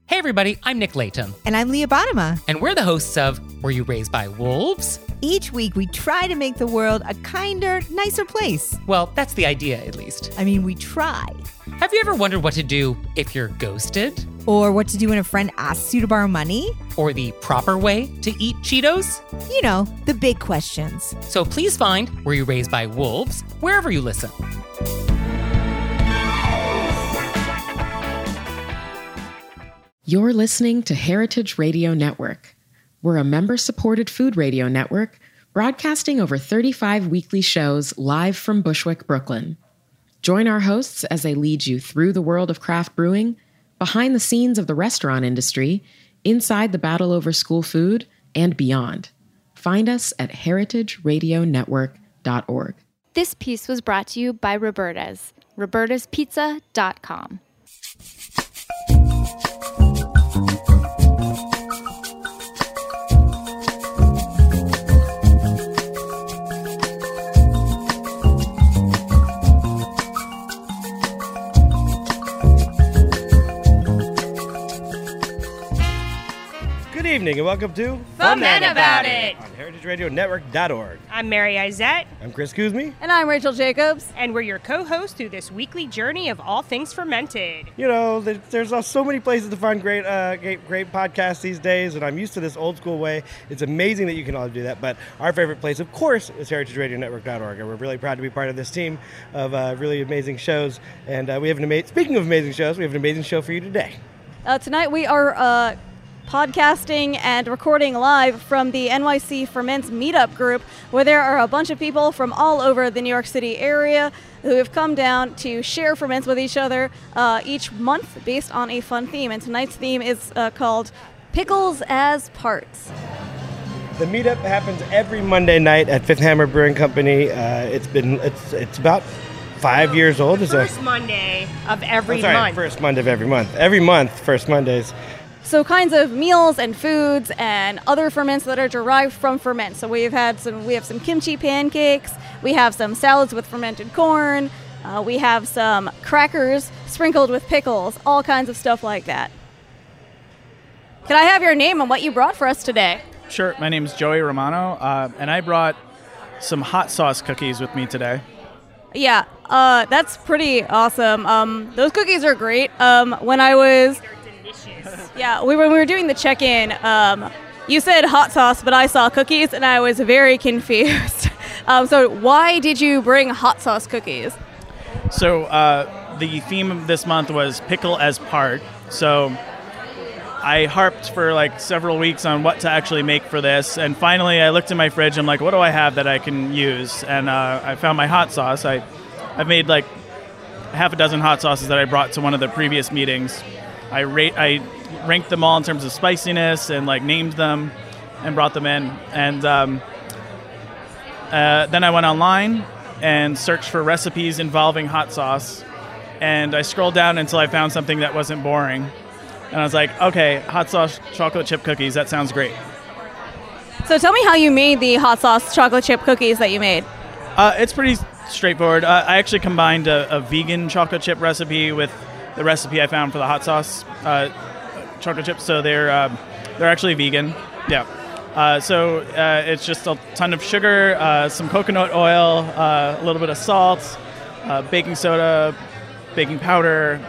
Hey everybody, I'm Nick Layton. And I'm Leah Bottima. And we're the hosts of Were You Raised by Wolves? Each week we try to make the world a kinder, nicer place. Well, that's the idea, at least. I mean, we try. Have you ever wondered what to do if you're ghosted? Or what to do when a friend asks you to borrow money? Or the proper way to eat Cheetos? You know, the big questions. So please find Were You Raised by Wolves wherever you listen. You're listening to Heritage Radio Network. We're a member-supported food radio network broadcasting over 35 weekly shows live from Bushwick, Brooklyn. Join our hosts as they lead you through the world of craft brewing, behind the scenes of the restaurant industry, inside the battle over school food, and beyond. Find us at heritageradionetwork.org. This piece was brought to you by Roberta's, robertaspizza.com. Good evening and welcome to Foment About It on heritageradionetwork.org. I'm Mary Izette. I'm Chris Kuzmi. And I'm Rachel Jacobs. And we're your co-hosts through this weekly journey of all things fermented. You know, there's so many places to find great podcasts these days, and I'm used to this old school way. It's amazing that you can all do that, but our favorite place, of course, is heritageradionetwork.org, and we're really proud to be part of this team of really amazing shows. And we have speaking of amazing shows, we have an amazing show for you today. Tonight we are podcasting and recording live from the NYC Ferments meetup group, where there are a bunch of people from all over the New York City area who have come down to share ferments with each other each month based on a fun theme. And tonight's theme is called Pickles as Parts. The meetup happens every Monday night at Fifth Hammer Brewing Company. It's about 5 years old. First Monday of every month. First Monday of every month. Every month, first Mondays. So kinds of meals and foods and other ferments that are derived from ferments. So we have some kimchi pancakes, we have some salads with fermented corn, we have some crackers sprinkled with pickles, all kinds of stuff like that. Can I have your name and what you brought for us today? Sure, my name's Joey Romano, and I brought some hot sauce cookies with me today. Yeah, that's pretty awesome. Those cookies are great. When we were doing the check-in, you said hot sauce, but I saw cookies, and I was very confused. So why did you bring hot sauce cookies? So the theme of this month was pickle as part. So I harped for like several weeks on what to actually make for this, and finally I looked in my fridge. I'm like, what do I have that I can use? And I found my hot sauce. I've made like half a dozen hot sauces that I brought to one of the previous meetings. I ranked them all in terms of spiciness and like named them and brought them in. And then I went online and searched for recipes involving hot sauce. And I scrolled down until I found something that wasn't boring. And I was like, okay, hot sauce chocolate chip cookies, that sounds great. So tell me how you made the hot sauce chocolate chip cookies that you made. It's pretty straightforward. I actually combined a vegan chocolate chip recipe with the recipe I found for the hot sauce chocolate chips, so they're actually vegan. Yeah. So it's just a ton of sugar, some coconut oil, a little bit of salt, baking soda, baking powder,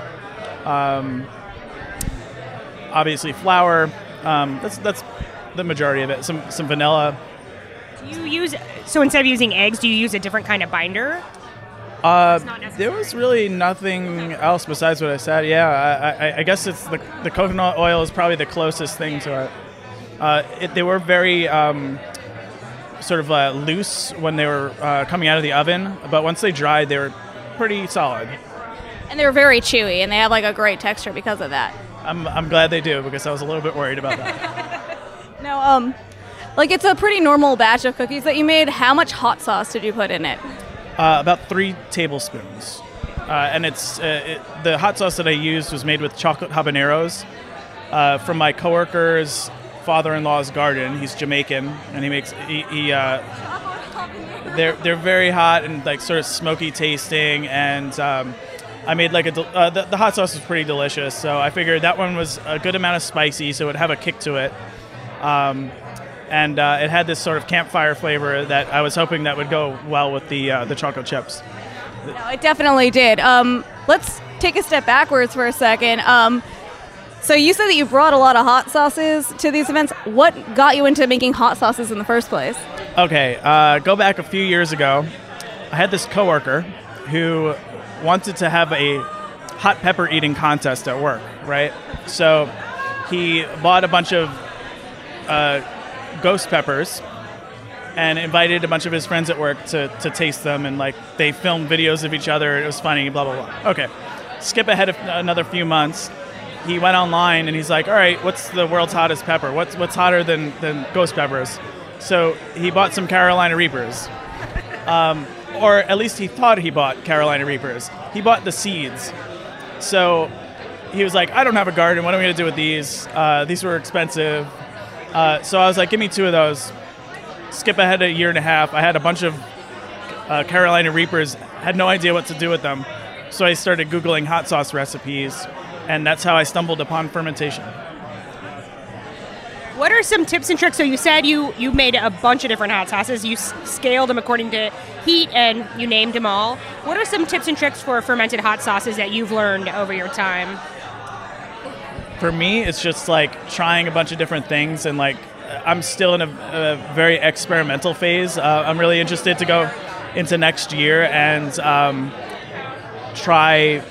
obviously flour. That's the majority of it. Some vanilla. So instead of using eggs, do you use a different kind of binder? There was really nothing else besides what I said. Yeah, I guess it's the coconut oil is probably the closest thing to it. They were very sort of loose when they were coming out of the oven, but once they dried, they were pretty solid. And they're very chewy, and they have like a great texture because of that. I'm glad they do, because I was a little bit worried about that. Now, like it's a pretty normal batch of cookies that you made. How much hot sauce did you put in it? About 3 tablespoons. And the hot sauce that I used was made with chocolate habaneros from my coworker's father-in-law's garden. He's Jamaican, and they're very hot and like sort of smoky tasting, and I made like the hot sauce was pretty delicious, so I figured that one was a good amount of spicy, so it would have a kick to it. And it had this sort of campfire flavor that I was hoping that would go well with the chocolate chips. No, it definitely did. Let's take a step backwards for a second. So you said that you brought a lot of hot sauces to these events. What got you into making hot sauces in the first place? Okay, go back a few years ago. I had this coworker who wanted to have a hot pepper eating contest at work, right? So he bought a bunch of ghost peppers and invited a bunch of his friends at work to taste them, and like they filmed videos of each other. It was funny, blah, blah, blah. Okay, skip ahead of another few months. He went online and he's like, all right, what's the world's hottest pepper? What's hotter than ghost peppers? So he bought some Carolina Reapers. Or at least he thought he bought Carolina Reapers. He bought the seeds. So he was like, I don't have a garden. What am I going to do with these? These were expensive. So I was like, give me 2 of those. Skip ahead a year and a half. I had a bunch of Carolina Reapers. Had no idea what to do with them. So I started Googling hot sauce recipes. And that's how I stumbled upon fermentation. What are some tips and tricks? So you said you made a bunch of different hot sauces. You scaled them according to heat, and you named them all. What are some tips and tricks for fermented hot sauces that you've learned over your time? For me, it's just like trying a bunch of different things, and like I'm still in a very experimental phase. I'm really interested to go into next year and try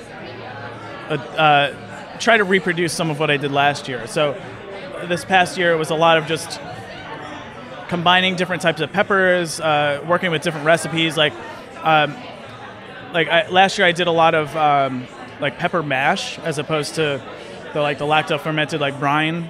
to reproduce some of what I did last year. So this past year, it was a lot of just combining different types of peppers, working with different recipes. Last year, I did a lot of like pepper mash as opposed to the lacto fermented like brine.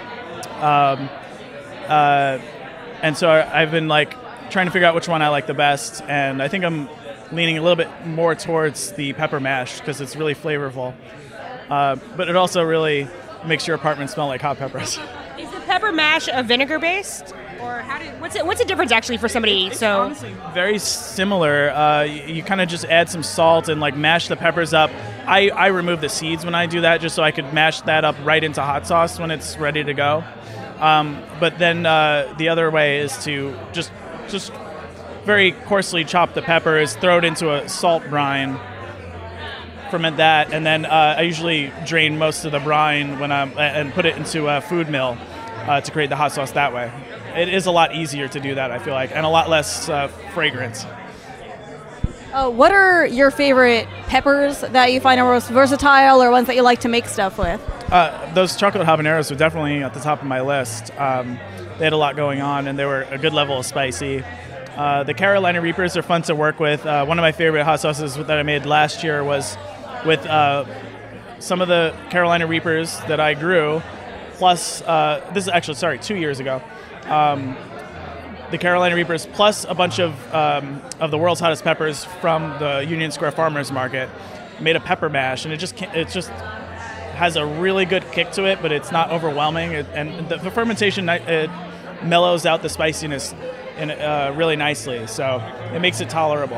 And so I've been like trying to figure out which one I like the best, and I think I'm leaning a little bit more towards the pepper mash because it's really flavorful. But it also really makes your apartment smell like hot peppers. Is the pepper mash vinegar based, or what's the difference actually for somebody? It's honestly very similar. You kind of just add some salt and like mash the peppers up. I remove the seeds when I do that, just so I could mash that up right into hot sauce when it's ready to go. But then the other way is to just very coarsely chop the peppers, throw it into a salt brine, ferment that, and then I usually drain most of the brine and put it into a food mill to create the hot sauce that way. It is a lot easier to do that, I feel like, and a lot less fragrance. What are your favorite peppers that you find are most versatile, or ones that you like to make stuff with? Those chocolate habaneros were definitely at the top of my list. They had a lot going on, and they were a good level of spicy. The Carolina Reapers are fun to work with. One of my favorite hot sauces that I made last year was with some of the Carolina Reapers that I grew, plus, this is actually, 2 years ago, the Carolina Reapers, plus a bunch of the world's hottest peppers from the Union Square Farmers Market, made a pepper mash, and it just has a really good kick to it, but it's not overwhelming, and the fermentation, it mellows out the spiciness really nicely, so it makes it tolerable.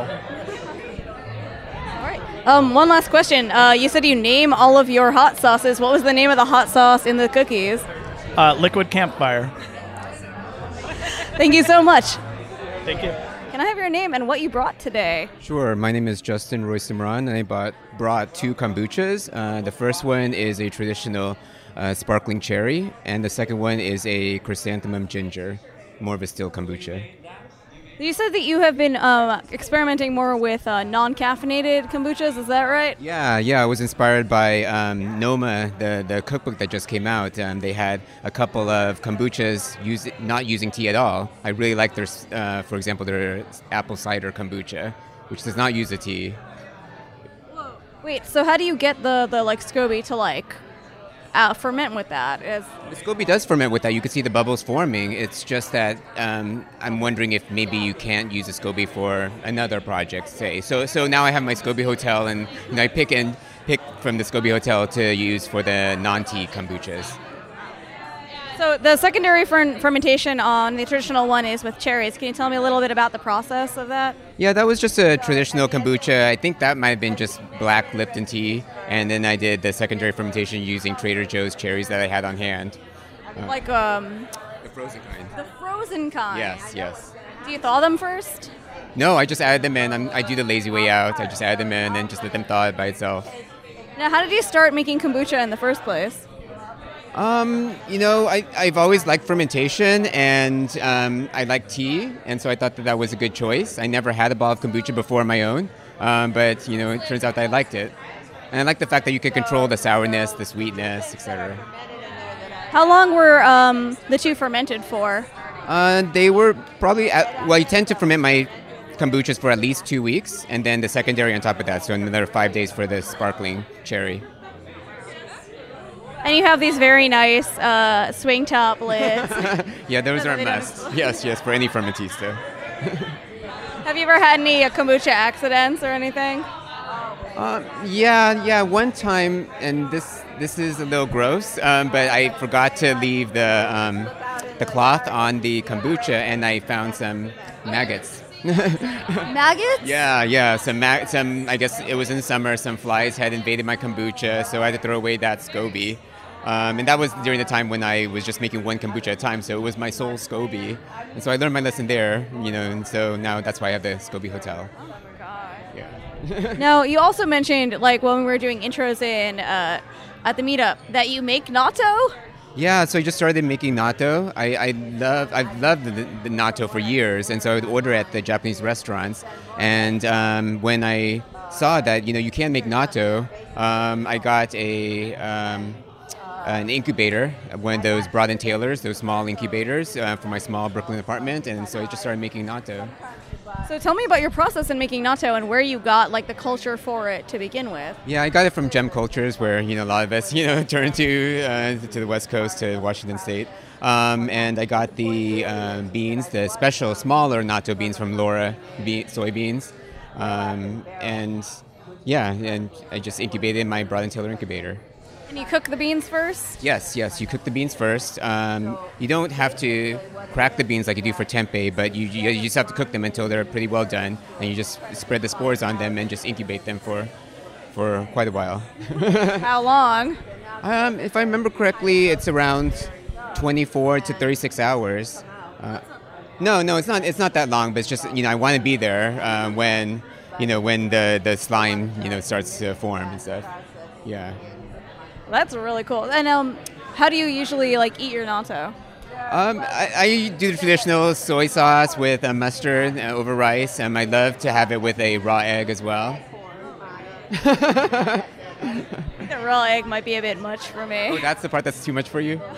One last question. You said you name all of your hot sauces. What was the name of the hot sauce in the cookies? Liquid Campfire. Thank you so much. Thank you. Can I have your name and what you brought today? Sure. My name is Justin Roy-Simran, and I brought 2 kombuchas. The first one is a traditional sparkling cherry, and the second one is a chrysanthemum ginger, more of a still kombucha. You said that you have been experimenting more with non-caffeinated kombuchas, is that right? Yeah, I was inspired by Noma, the cookbook that just came out. They had a couple of kombuchas not using tea at all. I really like their, for example, their apple cider kombucha, which does not use a tea. Whoa. Wait, so how do you get the SCOBY to ferment with that? The SCOBY does ferment with that. You can see the bubbles forming. It's just that I'm wondering if maybe you can't use a SCOBY for another project, say. So now I have my SCOBY Hotel, and I pick from the SCOBY Hotel to use for the non-tea kombuchas. So the secondary fermentation on the traditional one is with cherries. Can you tell me a little bit about the process of that? Yeah, that was just a traditional kombucha. I think that might have been just black Lipton tea, and then I did the secondary fermentation using Trader Joe's cherries that I had on hand. The frozen kind. The frozen kind. Yes. Do you thaw them first? No, I just added them in. I do the lazy way out. I just add them in and just let them thaw by itself. Now, how did you start making kombucha in the first place? I've always liked fermentation, and I like tea, and so I thought that was a good choice. I never had a bottle of kombucha before my own, but it turns out that I liked it. And I like the fact that you can control the sourness, the sweetness, etc. How long were the two fermented for? They were probably, you tend to ferment my kombuchas for at least 2 weeks, and then the secondary on top of that, so another 5 days for the sparkling cherry. And you have these very nice swing top lids. Yeah, those are a must. Yes, for any fermentista. Have you ever had any kombucha accidents or anything? Yeah. One time, and this is a little gross, but I forgot to leave the cloth on the kombucha, and I found some maggots. Maggots? Yeah. Some. I guess it was in summer. Some flies had invaded my kombucha, so I had to throw away that SCOBY. And that was during the time when I was just making one kombucha at a time, so it was my sole SCOBY. And so I learned my lesson there, and so now that's why I have the SCOBY Hotel. Oh my God. Yeah. Now, you also mentioned, when we were doing intros at the meetup, that you make natto? Yeah, so I just started making natto. I've loved the natto for years, and so I would order at the Japanese restaurants. And when I saw that, you can make natto, I got an incubator, one of those Broad & Taylors, those small incubators for my small Brooklyn apartment, and so I just started making natto. So tell me about your process in making natto and where you got the culture for it to begin with. Yeah, I got it from Gem Cultures, where a lot of us turn to the West Coast, to Washington State, and I got the beans, the special smaller natto beans from Laura soybeans, and I just incubated in my Broad & Taylor incubator. And you cook the beans first? Yes, you cook the beans first. You don't have to crack the beans like you do for tempeh, but you just have to cook them until they're pretty well done, and you just spread the spores on them and just incubate them for quite a while. How long? If I remember correctly, it's around 24 to 36 hours. No, it's not that long, but it's just, I want to be there when the slime, starts to form and stuff. Yeah. That's really cool. And how do you usually eat your natto? I do the traditional soy sauce with mustard over rice. I love to have it with a raw egg as well. The raw egg might be a bit much for me. Oh, that's the part that's too much for you?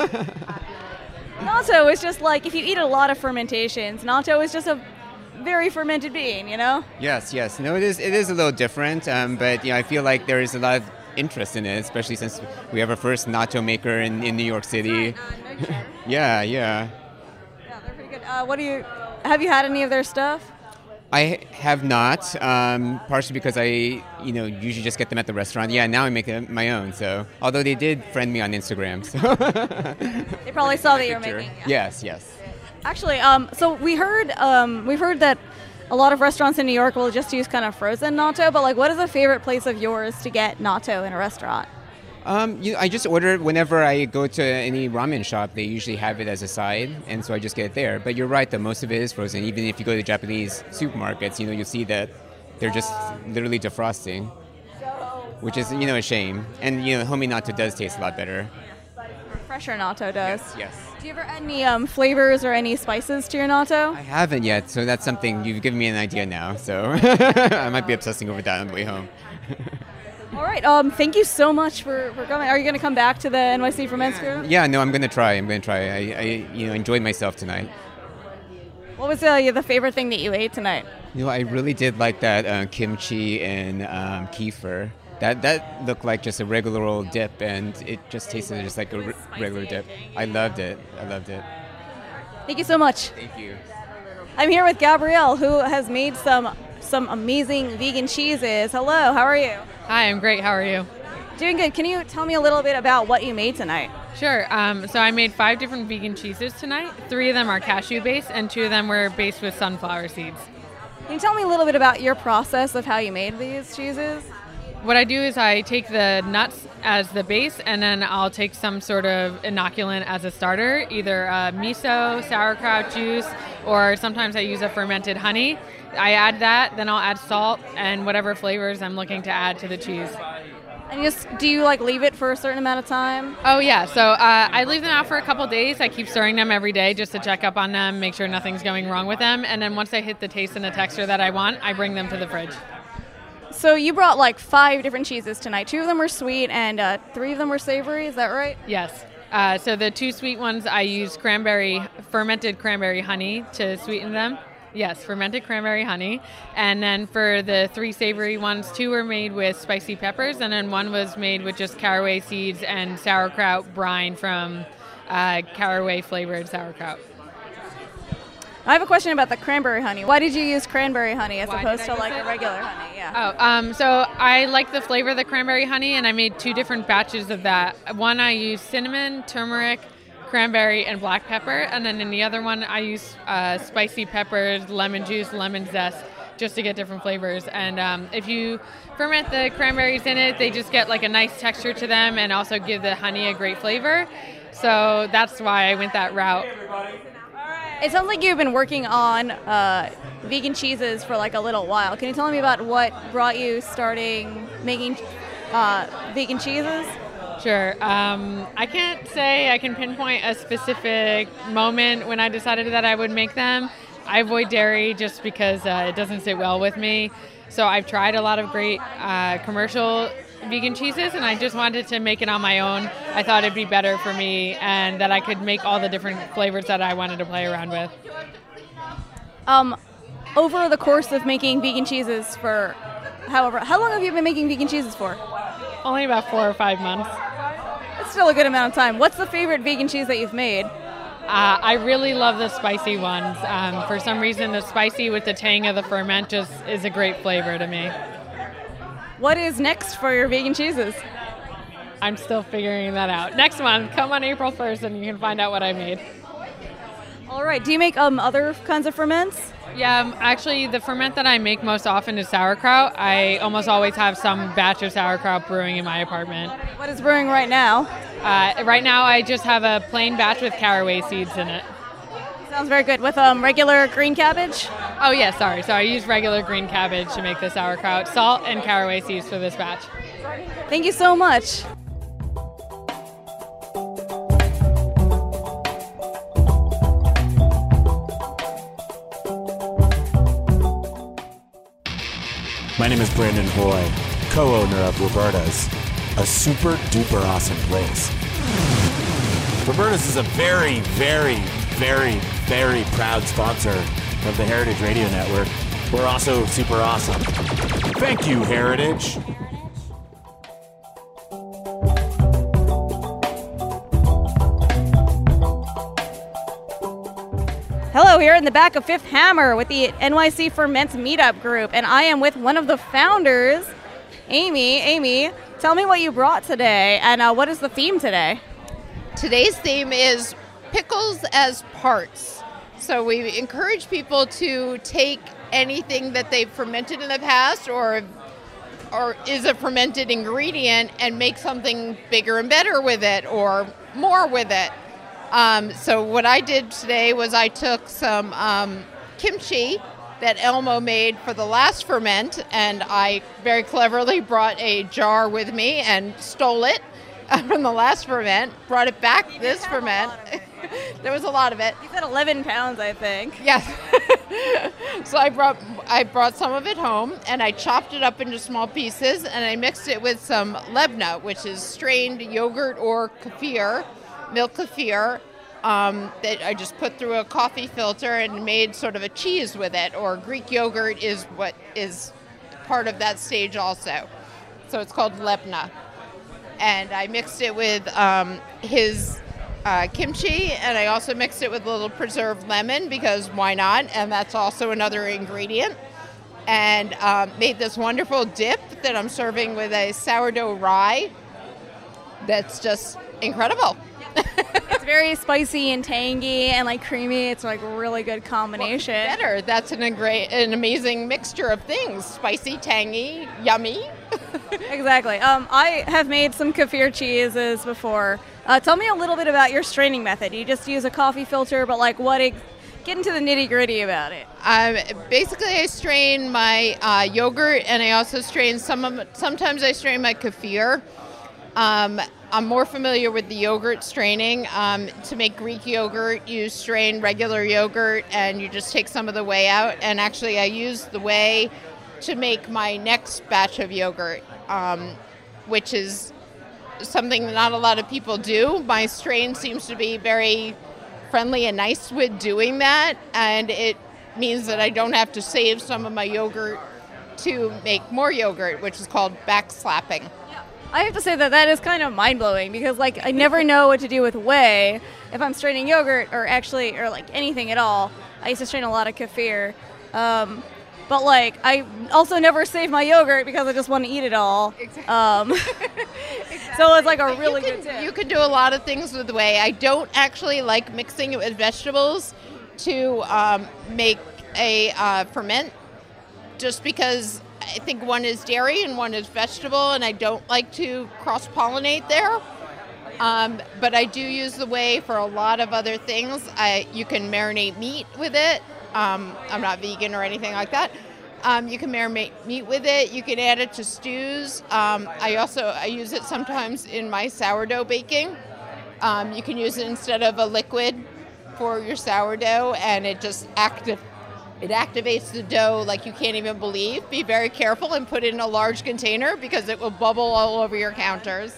Natto is just if you eat a lot of fermentations, natto is just a very fermented bean, Yes. No, it is a little different, but I feel like there is a lot of interest in it, especially since we have our first natto maker in New York City. Yeah, they're pretty good. Have you had any of their stuff? I have not, partially because I usually just get them at the restaurant. Yeah, now I make them my own. So, although they did friend me on Instagram, so they probably saw that you were making. Yes. Actually, so we've heard that a lot of restaurants in New York will just use kind of frozen natto, but what is a favorite place of yours to get natto in a restaurant? I just order it whenever I go to any ramen shop. They usually have it as a side, and so I just get it there. But you're right, though, most of it is frozen. Even if you go to Japanese supermarkets, you'll see that they're just literally defrosting, which is, a shame. And, homemade natto does taste a lot better. Fresher natto does. Yes. Do you ever add any flavors or any spices to your natto? I haven't yet, so that's something you've given me an idea now. So I might be obsessing over that on the way home. All right. Thank you so much for coming. Are you going to come back to the NYC Ferments Group? Yeah. No, I'm going to try. I enjoyed myself tonight. What was the favorite thing that you ate tonight? I really did like that kimchi and kefir. That looked like just a regular old dip, and it just tasted just like a regular dip. I loved it. Thank you so much. Thank you. I'm here with Gabrielle, who has made some amazing vegan cheeses. Hello, how are you? Hi, I'm great. How are you? Doing good. Can you tell me a little bit about what you made tonight? Sure. So I made 5 different vegan cheeses tonight. 3 of them are cashew-based, and 2 of them were based with sunflower seeds. Can you tell me a little bit about your process of how you made these cheeses? What I do is I take the nuts as the base, and then I'll take some sort of inoculant as a starter, either miso, sauerkraut juice, or sometimes I use a fermented honey. I add that, then I'll add salt and whatever flavors I'm looking to add to the cheese. And do you leave it for a certain amount of time? Oh yeah, so I leave them out for a couple days. I keep stirring them every day just to check up on them, make sure nothing's going wrong with them, and then once they hit the taste and the texture that I want, I bring them to the fridge. So you brought 5 different cheeses tonight. 2 of them were sweet and 3 of them were savory, is that right? Yes. So the 2 sweet ones, I use fermented cranberry honey to sweeten them. Yes, fermented cranberry honey. And then for the 3 savory ones, 2 were made with spicy peppers, and then 1 was made with just caraway seeds and sauerkraut brine from caraway flavored sauerkraut. I have a question about the cranberry honey. Why did you use cranberry honey as opposed to a regular honey? Yeah. So I like the flavor of the cranberry honey, and I made 2 different batches of that. One I used cinnamon, turmeric, cranberry, and black pepper, and then in the other one I use spicy peppers, lemon juice, lemon zest, just to get different flavors. And if you ferment the cranberries in it, they just get a nice texture to them and also give the honey a great flavor. So that's why I went that route. It sounds like you've been working on vegan cheeses for a little while. Can you tell me about what brought you starting making vegan cheeses? Sure. I can't say I can pinpoint a specific moment when I decided that I would make them. I avoid dairy just because it doesn't sit well with me. So I've tried a lot of great commercial vegan cheeses, and I just wanted to make it on my own. I thought it'd be better for me and that I could make all the different flavors that I wanted to play around with. Over the course of making vegan cheeses for how long have you been making vegan cheeses for? Only about 4 or 5 months. That's still a good amount of time. What's the favorite vegan cheese that you've made? I really love the spicy ones. For some reason, the spicy with the tang of the ferment just is a great flavor to me. What is next for your vegan cheeses? I'm still figuring that out. Next month, come on April 1st and you can find out what I made. All right. Do you make other kinds of ferments? Yeah, actually, the ferment that I make most often is sauerkraut. I almost always have some batch of sauerkraut brewing in my apartment. What is brewing right now? Right now, I just have a plain batch with caraway seeds in it. Sounds very good. With regular green cabbage? Oh, yeah, sorry. So I use regular green cabbage to make the sauerkraut, salt, and caraway seeds for this batch. Thank you so much. My name is Brandon Hoy, co-owner of Roberta's, a super duper awesome place. Roberta's is a very, very, very, very proud sponsor of the Heritage Radio Network. We're also super awesome. Thank you, Heritage. Hello, here in the back of Fifth Hammer with the NYC Ferments Meetup Group, and I am with one of the founders, Amy. Amy, tell me what you brought today, and what is the theme today? Today's theme is pickles as parts. So we encourage people to take anything that they've fermented in the past or is a fermented ingredient and make something bigger and better with it or more with it. So what I did today was I took some kimchi that Elmo made for the last ferment, and I very cleverly brought a jar with me and stole it from the last ferment, brought it back this ferment. There was a lot of it. You said 11 pounds, I think. Yes. So I brought some of it home, and I chopped it up into small pieces, and I mixed it with some lebna, which is strained yogurt or kefir, milk kefir, that I just put through a coffee filter and made sort of a cheese with it, or Greek yogurt is what is part of that stage also. So it's called lebna. And I mixed it with his kimchi, and I also mixed it with a little preserved lemon, because why not? And that's also another ingredient. And made this wonderful dip that I'm serving with a sourdough rye that's just incredible. very spicy and tangy and like creamy. It's like a really good combination. Well, better. That's an amazing mixture of things. Spicy, tangy, yummy. Exactly. I have made some kefir cheeses before. Tell me a little bit about your straining method. You just use a coffee filter, but like get into the nitty gritty about it. Basically, I strain my yogurt, and I also strain sometimes I strain my kefir. I'm more familiar with the yogurt straining. To make Greek yogurt, you strain regular yogurt, and you just take some of the whey out. And actually, I use the whey to make my next batch of yogurt, which is something that not a lot of people do. My strain seems to be very friendly and nice with doing that, and it means that I don't have to save some of my yogurt to make more yogurt, which is called backslapping. I have to say that is kind of mind-blowing because like I never know what to do with whey if I'm straining yogurt or like anything at all. I used to strain a lot of kefir. But like I also never save my yogurt because I just want to eat it all. Exactly. So it's like a really good tip. You can do a lot of things with whey. I don't actually like mixing it with vegetables to make a ferment, just because I think one is dairy and one is vegetable, and I don't like to cross-pollinate there. But I do use the whey for a lot of other things. You can marinate meat with it. I'm not vegan or anything like that. You can marinate meat with it. You can add it to stews. I use it sometimes in my sourdough baking. You can use it instead of a liquid for your sourdough, and it just activates the dough like you can't even believe. Be very careful and put it in a large container because it will bubble all over your counters.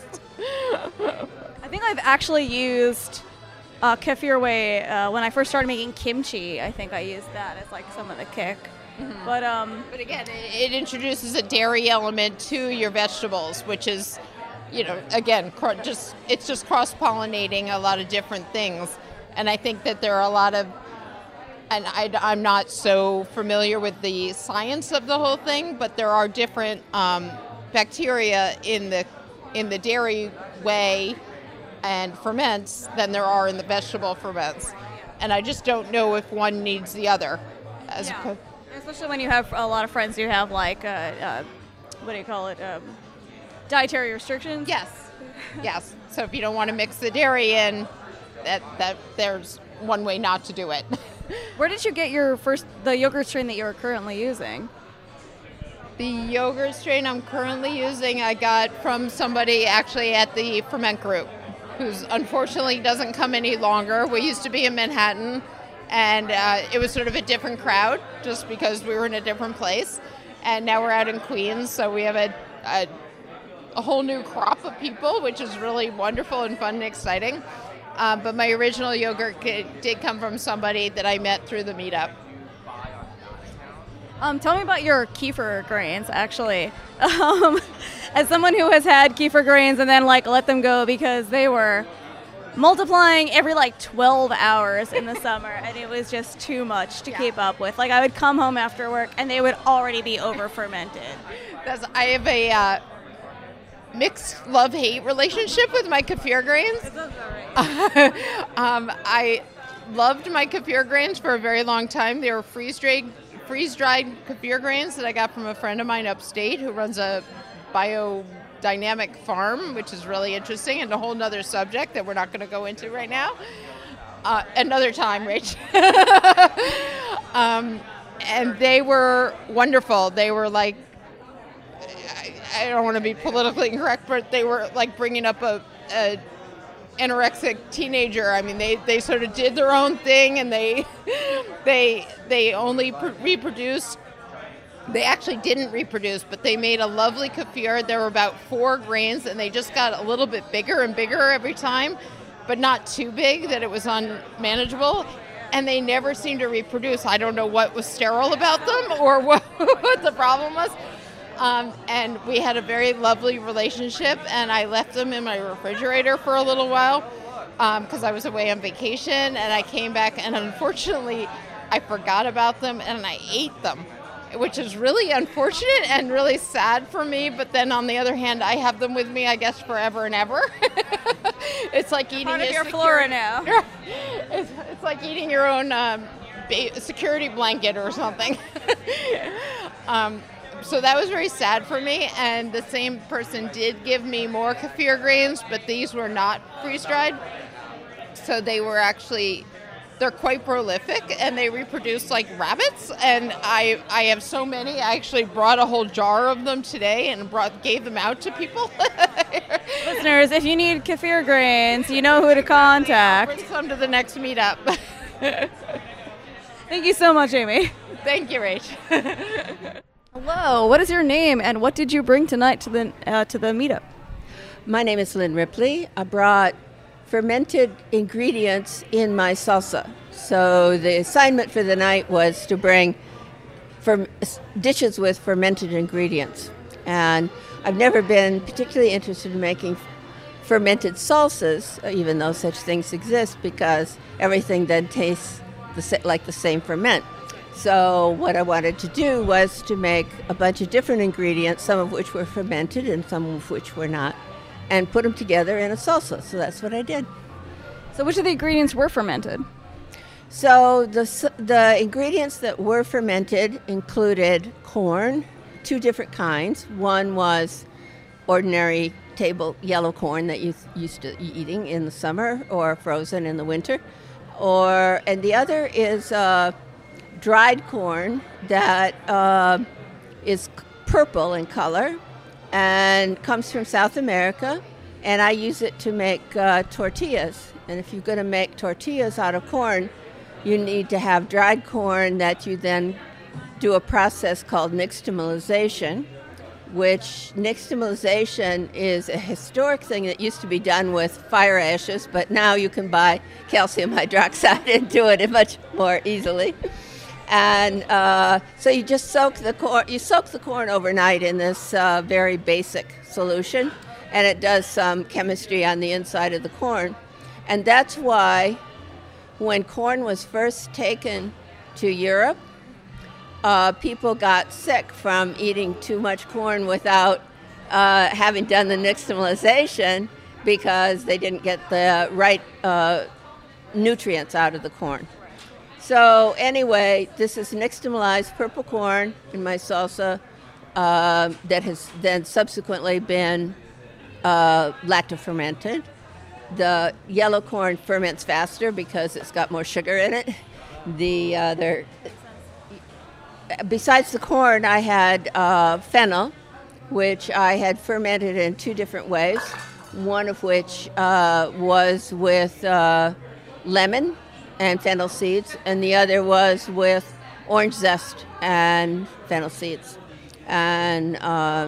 I think I've actually used kefir whey when I first started making kimchi. I think I used that as like some of the kick. Mm-hmm. But again, it introduces a dairy element to your vegetables, which is, again, it's just cross-pollinating a lot of different things. And I think that there are a lot of, and I'm not so familiar with the science of the whole thing, but there are different bacteria in the dairy whey and ferments than there are in the vegetable ferments. And I just don't know if one needs the other. Especially when you have a lot of friends who have like, what do you call it, dietary restrictions? Yes. So if you don't want to mix the dairy in, that there's one way not to do it. Where did you get the yogurt strain that you're currently using? The yogurt strain I'm currently using, I got from somebody actually at the Ferment Group, who's unfortunately doesn't come any longer. We used to be in Manhattan, and it was sort of a different crowd just because we were in a different place. And now we're out in Queens, so we have a whole new crop of people, which is really wonderful and fun and exciting. But my original yogurt did come from somebody that I met through the meetup. Tell me about your kefir grains, actually. As someone who has had kefir grains and then let them go because they were multiplying every 12 hours in the summer, and it was just too much to keep up with. I would come home after work and they would already be over fermented. I have a mixed love-hate relationship with my kefir grains. I loved my kefir grains for a very long time. They were freeze-dried kefir grains that I got from a friend of mine upstate who runs a biodynamic farm, which is really interesting and a whole nother subject that we're not going to go into right now. Another time, Rach. And they were wonderful. They were I don't want to be politically incorrect, but they were bringing up a anorexic teenager. I mean, they sort of did their own thing, and they only reproduced. They actually didn't reproduce, but they made a lovely kefir. There were about 4 grains, and they just got a little bit bigger and bigger every time, but not too big that it was unmanageable. And they never seemed to reproduce. I don't know what was sterile about them or what the problem was. And we had a very lovely relationship, and I left them in my refrigerator for a little while because I was away on vacation, and I came back, and unfortunately I forgot about them and I ate them, which is really unfortunate and really sad for me. But then on the other hand, I have them with me, I guess, forever and ever. It's like eating Part of a your flora now. It's like eating your own security blanket or something. So that was very sad for me, and the same person did give me more kefir grains, but these were not freeze-dried. So they're quite prolific, and they reproduce like rabbits, and I have so many. I actually brought a whole jar of them today and gave them out to people. Listeners, if you need kefir grains, you know who to contact. Bring some to the next meetup. Thank you so much, Amy. Thank you, Rach. Hello, what is your name and what did you bring tonight to the meetup? My name is Lynn Ripley. I brought fermented ingredients in my salsa. So the assignment for the night was to bring dishes with fermented ingredients. And I've never been particularly interested in making fermented salsas, even though such things exist, because everything then tastes like the same ferment. So what I wanted to do was to make a bunch of different ingredients, some of which were fermented and some of which were not, and put them together in a salsa. So that's what I did. So which of the ingredients were fermented? So the ingredients that were fermented included corn, two different kinds. One was ordinary table yellow corn that you used to eating in the summer or frozen in the winter, and the other is dried corn that is purple in color and comes from South America, and I use it to make tortillas. And if you're going to make tortillas out of corn, you need to have dried corn that you then do a process called nixtamalization, which nixtamalization is a historic thing that used to be done with fire ashes, but now you can buy calcium hydroxide and do it much more easily. And so you just soak the corn. You soak the corn overnight in this very basic solution, and it does some chemistry on the inside of the corn. And that's why when corn was first taken to Europe, people got sick from eating too much corn without having done the nixtamalization, because they didn't get the right nutrients out of the corn. So anyway, this is nixtamalized purple corn in my salsa that has then subsequently been lacto-fermented. The yellow corn ferments faster because it's got more sugar in it. Besides the corn, I had fennel, which I had fermented in two different ways, one of which was with lemon and fennel seeds, and the other was with orange zest and fennel seeds. And I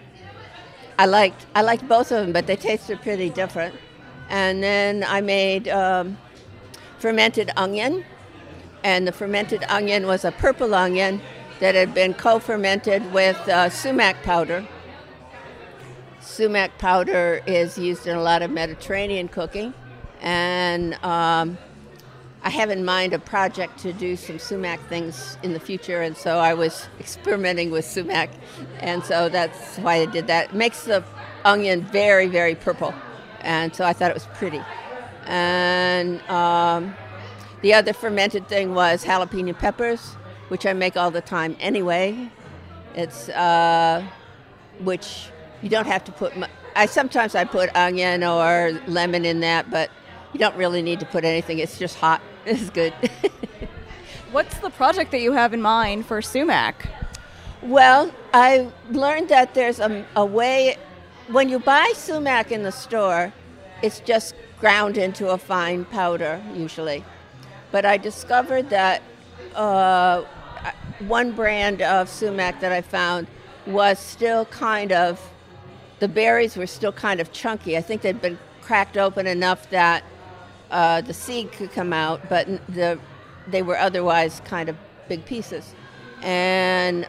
liked both of them, but they tasted pretty different. And then I made fermented onion, and the fermented onion was a purple onion that had been co-fermented with sumac powder. Sumac powder is used in a lot of Mediterranean cooking, and I have in mind a project to do some sumac things in the future, and so I was experimenting with sumac, and so that's why I did that. It makes the onion very, very purple, and so I thought it was pretty. And the other fermented thing was jalapeno peppers, which I make all the time anyway. It's which you don't have to put. Sometimes I put onion or lemon in that, but you don't really need to put anything. It's just hot. It's good. What's the project that you have in mind for sumac? Well, I learned that there's a way. When you buy sumac in the store, it's just ground into a fine powder usually. But I discovered that one brand of sumac that I found was still the berries were still kind of chunky. I think they'd been cracked open enough that the seed could come out, but they were otherwise kind of big pieces. And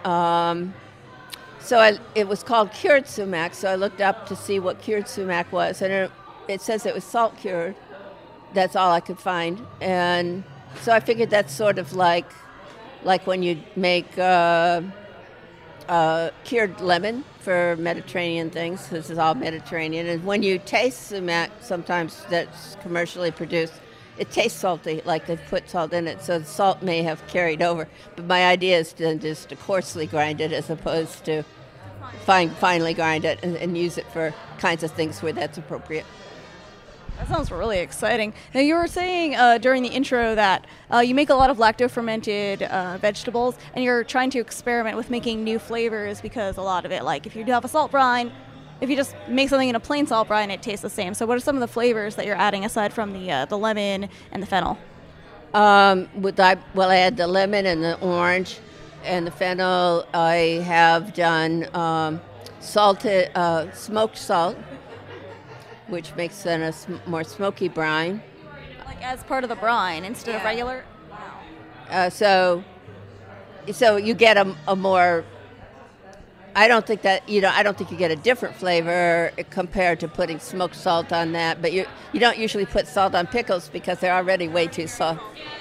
so it was called cured sumac, so I looked up to see what cured sumac was, and it says it was salt cured. That's all I could find. And so I figured that's sort of like when you make cured lemon for Mediterranean things. This is all Mediterranean. And when you taste sumac, sometimes that's commercially produced, it tastes salty, like they've put salt in it. So the salt may have carried over. But my idea is then just to coarsely grind it as opposed to finely grind it and use it for kinds of things where that's appropriate. That sounds really exciting. Now, you were saying during the intro that you make a lot of lacto-fermented vegetables, and you're trying to experiment with making new flavors because a lot of it, like if you do have a salt brine, if you just make something in a plain salt brine, it tastes the same. So what are some of the flavors that you're adding aside from the lemon and the fennel? I add the lemon and the orange and the fennel. I have done salted, smoked salt, which makes then a more smoky brine. Like as part of the brine instead of regular? So you get a more, I don't think you get a different flavor compared to putting smoked salt on that, but you don't usually put salt on pickles because they're already way too salt.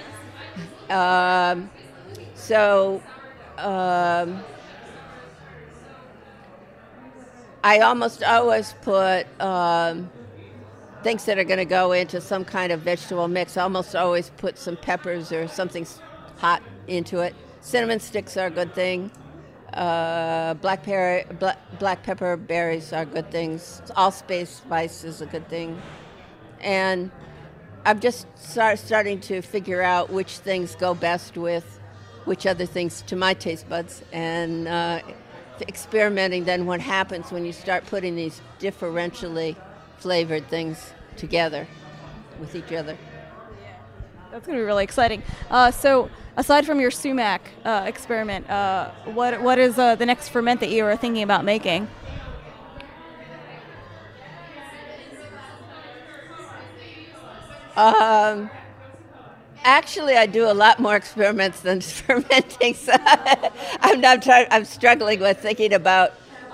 I almost always put things that are going to go into some kind of vegetable mix. I almost always put some peppers or something hot into it. Cinnamon sticks are a good thing. Black pepper berries are good things. Allspice spice is a good thing. And I'm just starting to figure out which things go best with which other things to my taste buds, and experimenting then what happens when you start putting these differentially flavored things together with each other. That's going to be really exciting. So aside from your sumac experiment, what is the next ferment that you are thinking about making? Actually, I do a lot more experiments than fermenting. So I'm struggling with thinking about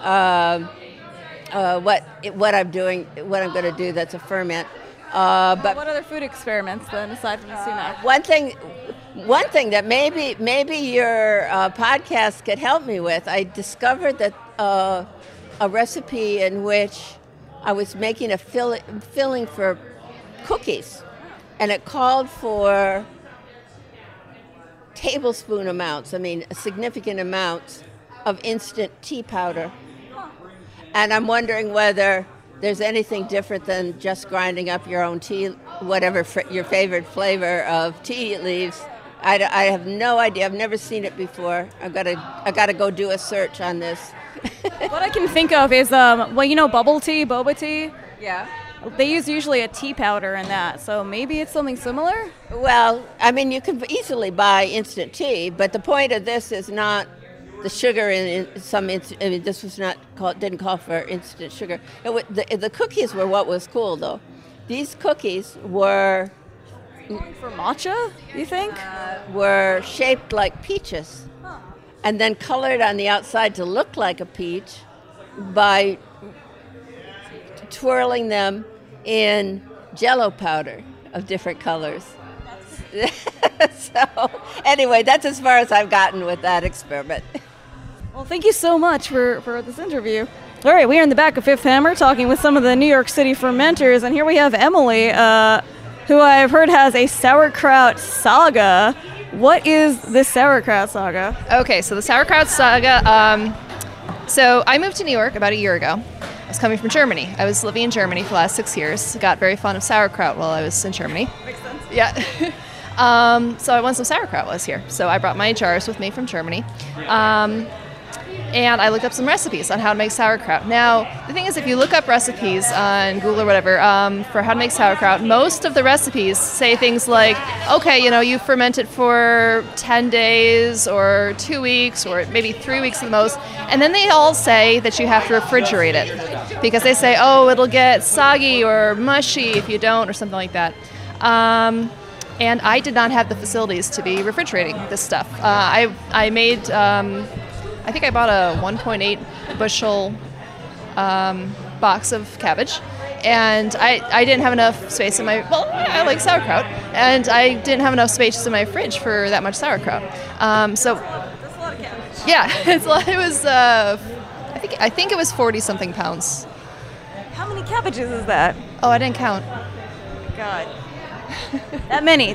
what I'm doing, what I'm going to do that's a ferment. But what other food experiments then aside from the sumac? One thing that maybe your podcast could help me with. I discovered that a recipe in which I was making a filling for cookies, and it called for tablespoon amounts, significant amounts of instant tea powder. And I'm wondering whether there's anything different than just grinding up your own tea, whatever your favorite flavor of tea leaves. I have no idea. I've never seen it before. I gotta go do a search on this. What I can think of is, bubble tea, boba tea. Yeah. They use usually a tea powder in that, so maybe it's something similar? Well, you can easily buy instant tea, but the point of this is not the sugar in some. This was didn't call for instant sugar. The cookies were what was cool, though. These cookies were for matcha. You think? Were shaped like peaches, and then colored on the outside to look like a peach by twirling them in Jell-O powder of different colors. So anyway, that's as far as I've gotten with that experiment. Well, thank you so much for this interview. All right, we are in the back of Fifth Hammer talking with some of the New York City fermenters, and here we have Emily, who I've heard has a sauerkraut saga. What is this sauerkraut saga? Okay, so the sauerkraut saga, so I moved to New York about a year ago. I was coming from Germany. I was living in Germany for the last 6 years. Got very fond of sauerkraut while I was in Germany. Makes sense. Yeah. So I wanted some sauerkraut while I was here. So I brought my jars with me from Germany. And I looked up some recipes on how to make sauerkraut. Now, the thing is, if you look up recipes on Google or whatever for how to make sauerkraut, most of the recipes say things like, okay, you ferment it for 10 days or 2 weeks or maybe 3 weeks at the most. And then they all say that you have to refrigerate it because they say, oh, it'll get soggy or mushy if you don't or something like that. And I did not have the facilities to be refrigerating this stuff. I made... I think I bought a 1.8 bushel box of cabbage, and I didn't have enough space in my, I like sauerkraut, and I didn't have enough space in my fridge for that much sauerkraut. That's a lot of cabbage. Yeah, it was. I think it was 40-something pounds. How many cabbages is that? Oh, I didn't count. God. That many.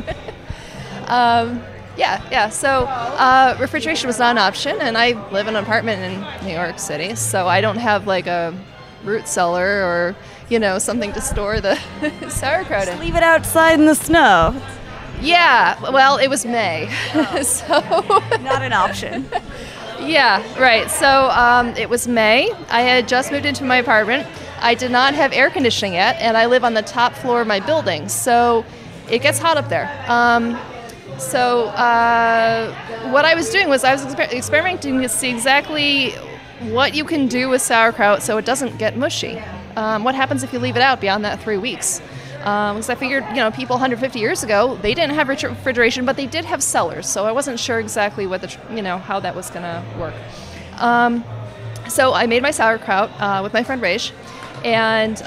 Yeah. So refrigeration was not an option, and I live in an apartment in New York City, so I don't have like a root cellar or something to store the sauerkraut in. Just leave it outside in the snow. Yeah. Well, it was May, so not an option. Yeah. Right. So it was May. I had just moved into my apartment. I did not have air conditioning yet, and I live on the top floor of my building, so it gets hot up there. So what I was doing was I was experimenting to see exactly what you can do with sauerkraut so it doesn't get mushy. What happens if you leave it out beyond that 3 weeks? Because I figured, people 150 years ago, they didn't have refrigeration, but they did have cellars, so I wasn't sure exactly what how that was going to work. So I made my sauerkraut with my friend Raj, and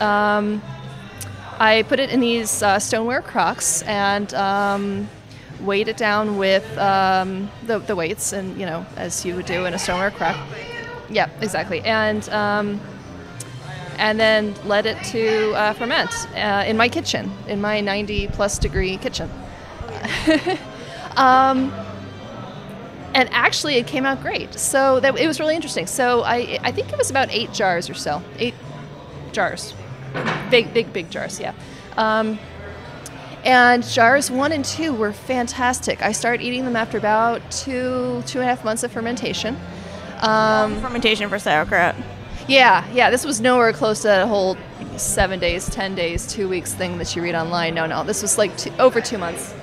I put it in these stoneware crocks and weighed it down with the weights, and as you would do in a stoneware crock. Yeah, exactly. And then let it to ferment in my kitchen, in my 90+ degree kitchen. And actually, it came out great. So it was really interesting. So I think it was about 8 jars or so. 8 jars. Big jars, yeah. And jars 1 and 2 were fantastic. I started eating them after about 2.5 months of fermentation. Fermentation for sauerkraut. Yeah. This was nowhere close to that whole 7 days, 10 days, 2 weeks thing that you read online. No. This was like over 2 months.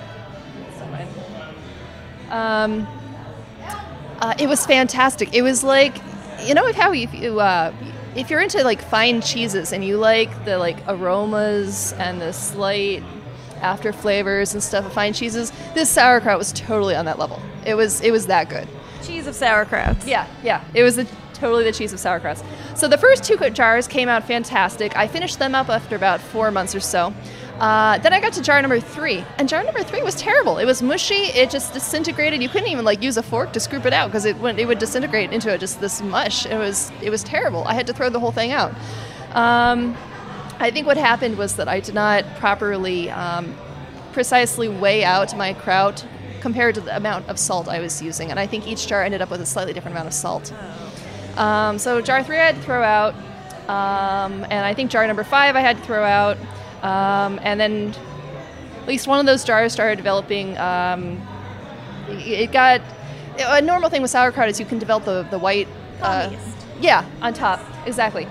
It was fantastic. It was like, how if you're into like fine cheeses and you like the like aromas and the slight after flavors and stuff of fine cheeses, this sauerkraut was totally on that level. It was that good. Cheese of sauerkraut. Yeah. It was totally the cheese of sauerkrauts. So the first 2 jars came out fantastic. I finished them up after about 4 months or so. Then I got to jar number 3, and jar number 3 was terrible. It was mushy. It just disintegrated. You couldn't even use a fork to scoop it out because it would disintegrate into just this mush. It was terrible. I had to throw the whole thing out. I think what happened was that I did not properly precisely weigh out my kraut compared to the amount of salt I was using, and I think each jar ended up with a slightly different amount of salt. So jar 3 I had to throw out, and I think jar number 5 I had to throw out. And then at least one of those jars started developing, it got, a normal thing with sauerkraut is you can develop the white, on top, exactly.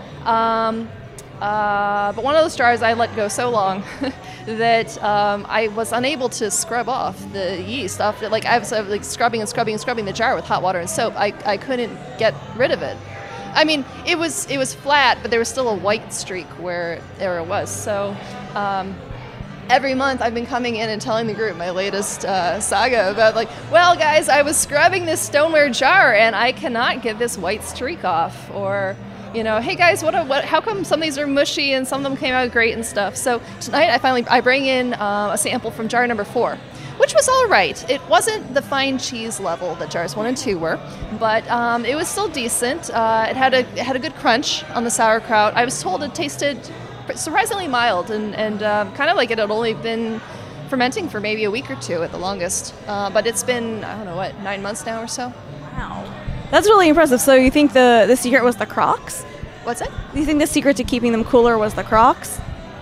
But one of those jars I let go so long that I was unable to scrub off the yeast. I was scrubbing the jar with hot water and soap. I couldn't get rid of it. I mean, it was flat, but there was still a white streak where it was. So every month I've been coming in and telling the group my latest saga about well, guys, I was scrubbing this stoneware jar and I cannot get this white streak off. Or, hey guys, how come some of these are mushy and some of them came out great and stuff. So tonight I bring in a sample from jar number 4. Which was all right. It wasn't the fine cheese level that jars 1 and 2 were, but it was still decent. It had a good crunch on the sauerkraut. I was told it tasted surprisingly mild and kind of like it had only been fermenting for maybe a week or 2 at the longest. But it's been, 9 months now or so. Wow. That's really impressive. So you think the secret was the crocks? What's it? Do you think the secret to keeping them cooler was the crocks?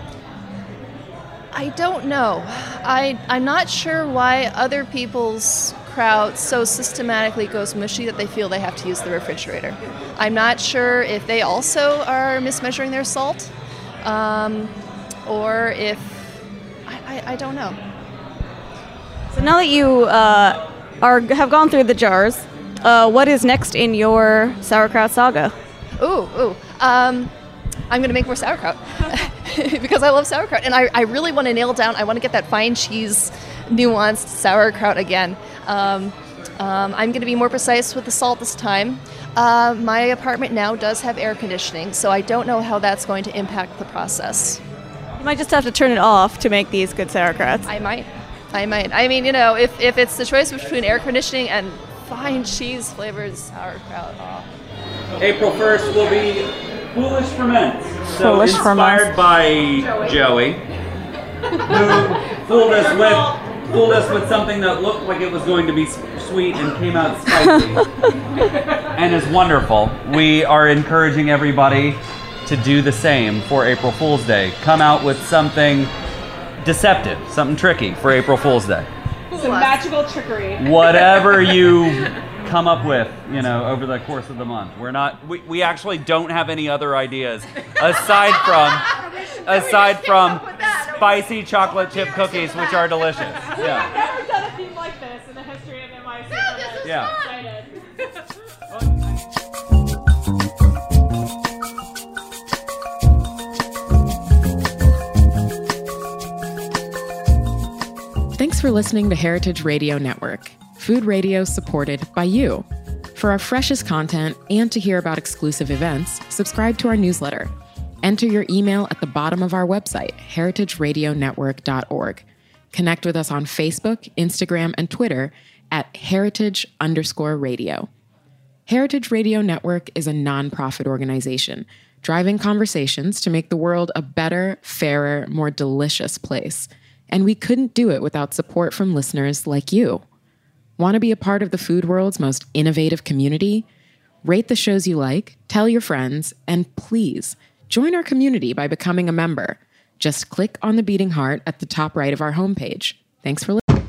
I don't know. I'm not sure why other people's kraut so systematically goes mushy that they feel they have to use the refrigerator. I'm not sure if they also are mismeasuring their salt, or if I don't know. So now that you have gone through the jars, what is next in your sauerkraut saga? I'm going to make more sauerkraut because I love sauerkraut. And I really want to nail down, I want to get that fine cheese nuanced sauerkraut again. I'm going to be more precise with the salt this time. My apartment now does have air conditioning, so I don't know how that's going to impact the process. You might just have to turn it off to make these good sauerkrauts. I might. I mean, if it's the choice between air conditioning and fine cheese flavored sauerkraut. April 1st will be Foolish Ferments. So Foolish inspired Ferments. by Joey, who fooled us with something that looked like it was going to be sweet and came out spicy and is wonderful. We are encouraging everybody to do the same for April Fool's Day. Come out with something deceptive, something tricky for April Fool's Day. Some magical trickery. Whatever you come up with, over the course of the month. We actually don't have any other ideas aside from spicy chocolate chip cookies, which are delicious. Yeah. I've never done a theme like this in the history of NYC. Yeah. Thanks for listening to Heritage Radio Network, food radio supported by you. For our freshest content and to hear about exclusive events, subscribe to our newsletter. Enter your email at the bottom of our website, heritageradionetwork.org. Connect with us on Facebook, Instagram, and Twitter at heritage_radio. Heritage Radio Network is a nonprofit organization driving conversations to make the world a better, fairer, more delicious place. And we couldn't do it without support from listeners like you. Want to be a part of the food world's most innovative community? Rate the shows you like, tell your friends, and please join our community by becoming a member. Just click on the beating heart at the top right of our homepage. Thanks for listening.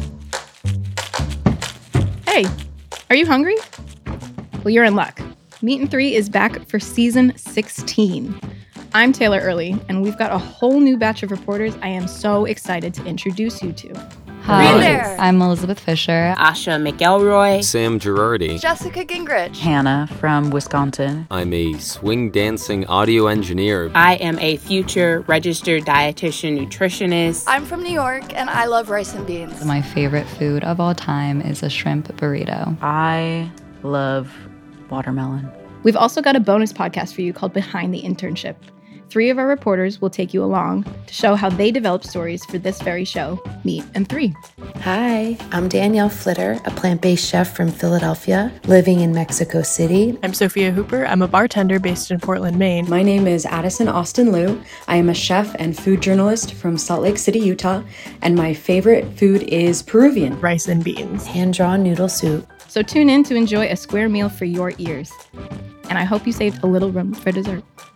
Hey, are you hungry? Well, you're in luck. Meat and 3 is back for season 16. I'm Taylor Early, and we've got a whole new batch of reporters I am so excited to introduce you to. Hi, I'm Elizabeth Fisher. Asha McElroy. Sam Girardi. Jessica Gingrich. Hannah from Wisconsin. I'm a swing dancing audio engineer. I am a future registered dietitian nutritionist. I'm from New York, and I love rice and beans. My favorite food of all time is a shrimp burrito. I love watermelon. We've also got a bonus podcast for you called Behind the Internship. 3 of our reporters will take you along to show how they developed stories for this very show, Meat and 3. Hi, I'm Danielle Flitter, a plant-based chef from Philadelphia, living in Mexico City. I'm Sophia Hooper. I'm a bartender based in Portland, Maine. My name is Addison Austin Liu. I am a chef and food journalist from Salt Lake City, Utah, and my favorite food is Peruvian. Rice and beans. Hand-drawn noodle soup. So tune in to enjoy a square meal for your ears. And I hope you saved a little room for dessert.